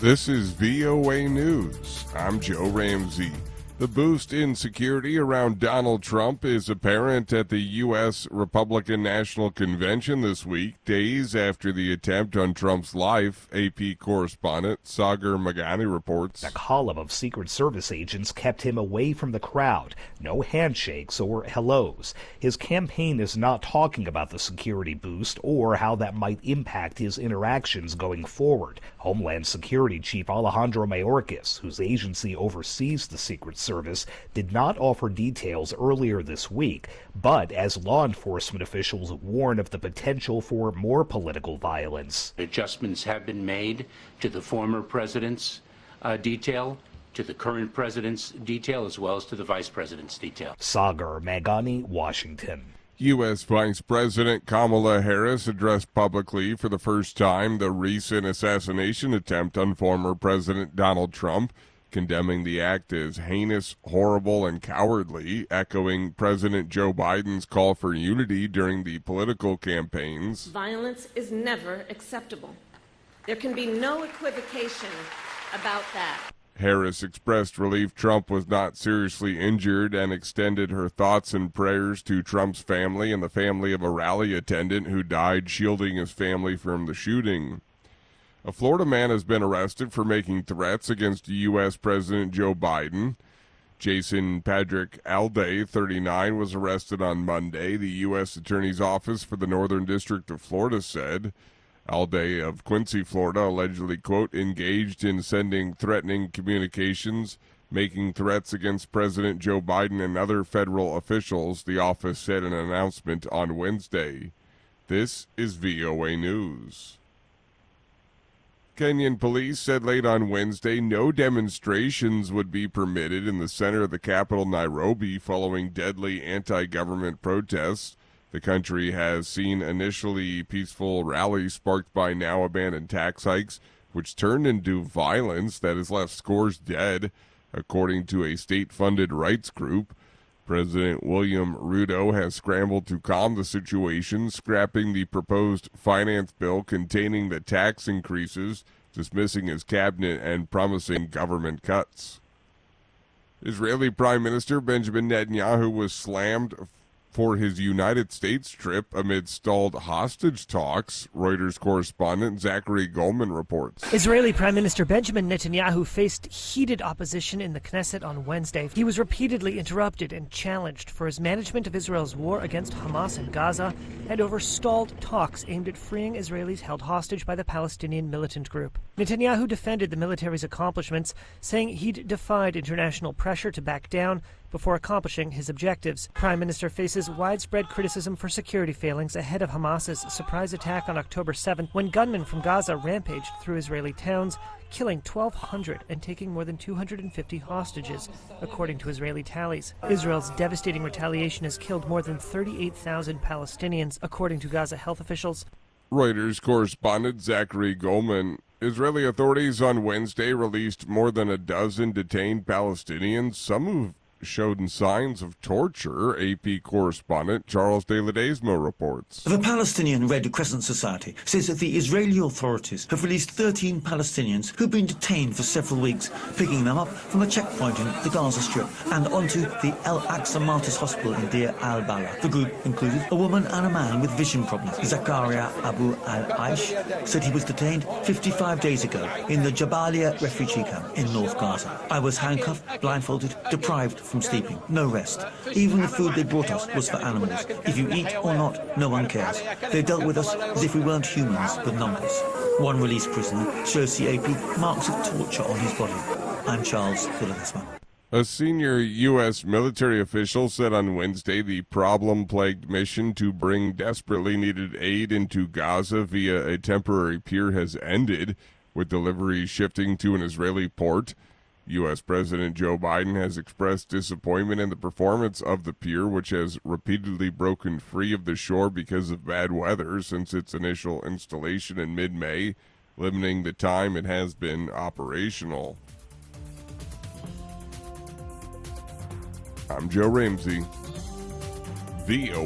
This is VOA News. I'm Joe Ramsey. The boost in security around Donald Trump is apparent at the U.S. Republican National Convention this week, days after the attempt on Trump's life. AP correspondent Sagar Meghani reports. A column of Secret Service agents kept him away from the crowd. No handshakes or hellos. His campaign is not talking about the security boost or how that might impact his interactions going forward. Homeland Security Chief Alejandro Mayorkas, whose agency oversees the Secret Service, did not offer details earlier this week, but as law enforcement officials warn of the potential for more political violence. Adjustments have been made to the former president's detail, to the current president's detail, as well as to the vice president's detail. Sagar Meghani, Washington. U.S. Vice President Kamala Harris addressed publicly for the first time the recent assassination attempt on former President Donald Trump, condemning the act as heinous, horrible, and cowardly, echoing President Joe Biden's call for unity during the political campaigns. Violence is never acceptable. There can be no equivocation about that. Harris expressed relief Trump was not seriously injured and extended her thoughts and prayers to Trump's family and the family of a rally attendant who died shielding his family from the shooting. A Florida man has been arrested for making threats against U.S. President Joe Biden. Jason Patrick Alday, 39, was arrested on Monday, the U.S. Attorney's Office for the Northern District of Florida said. Alday of Quincy, Florida, allegedly, quote, engaged in sending threatening communications, making threats against President Joe Biden and other federal officials, the office said in an announcement on Wednesday. This is VOA News. Kenyan police said late on Wednesday no demonstrations would be permitted in the center of the capital, Nairobi, following deadly anti-government protests. The country has seen initially peaceful rallies sparked by now abandoned tax hikes, which turned into violence that has left scores dead, according to a state-funded rights group. President William Ruto has scrambled to calm the situation, scrapping the proposed finance bill containing the tax increases, dismissing his cabinet, and promising government cuts. Israeli Prime Minister Benjamin Netanyahu was slammed for his United States trip amid stalled hostage talks, Reuters correspondent Zachary Goldman reports. Israeli Prime Minister Benjamin Netanyahu faced heated opposition in the Knesset on Wednesday. He was repeatedly interrupted and challenged for his management of Israel's war against Hamas in Gaza and over stalled talks aimed at freeing Israelis held hostage by the Palestinian militant group. Netanyahu defended the military's accomplishments, saying he'd defied international pressure to back down before accomplishing his objectives. Prime Minister faces widespread criticism for security failings ahead of Hamas's surprise attack on October 7th, when gunmen from Gaza rampaged through Israeli towns, killing 1,200 and taking more than 250 hostages, according to Israeli tallies. Israel's devastating retaliation has killed more than 38,000 Palestinians, according to Gaza health officials. Reuters correspondent Zachary Goldman. Israeli authorities on Wednesday released more than a dozen detained Palestinians, some who've showed signs of torture, AP correspondent Charles De Ledesma reports. The Palestinian Red Crescent Society says that the Israeli authorities have released 13 Palestinians who've been detained for several weeks, picking them up from a checkpoint in the Gaza Strip and onto the Al-Aqsa Martyrs Hospital in Deir al-Balah. The group included a woman and a man with vision problems. Zakaria Abu al-Aish said he was detained 55 days ago in the Jabalia refugee camp in North Gaza. I was handcuffed, blindfolded, deprived from sleeping, no rest. Even the food they brought us was for animals. If you eat or not, no one cares. They dealt with us as if we weren't humans, but numbers. One released prisoner shows the AP marks of torture on his body. I'm Charles De Ledesma. A senior U.S. military official said on Wednesday the problem-plagued mission to bring desperately needed aid into Gaza via a temporary pier has ended, with deliveries shifting to an Israeli port. U.S. President Joe Biden has expressed disappointment in the performance of the pier, which has repeatedly broken free of the shore because of bad weather since its initial installation in mid-May, limiting the time it has been operational. I'm Joe Ramsey, VOA.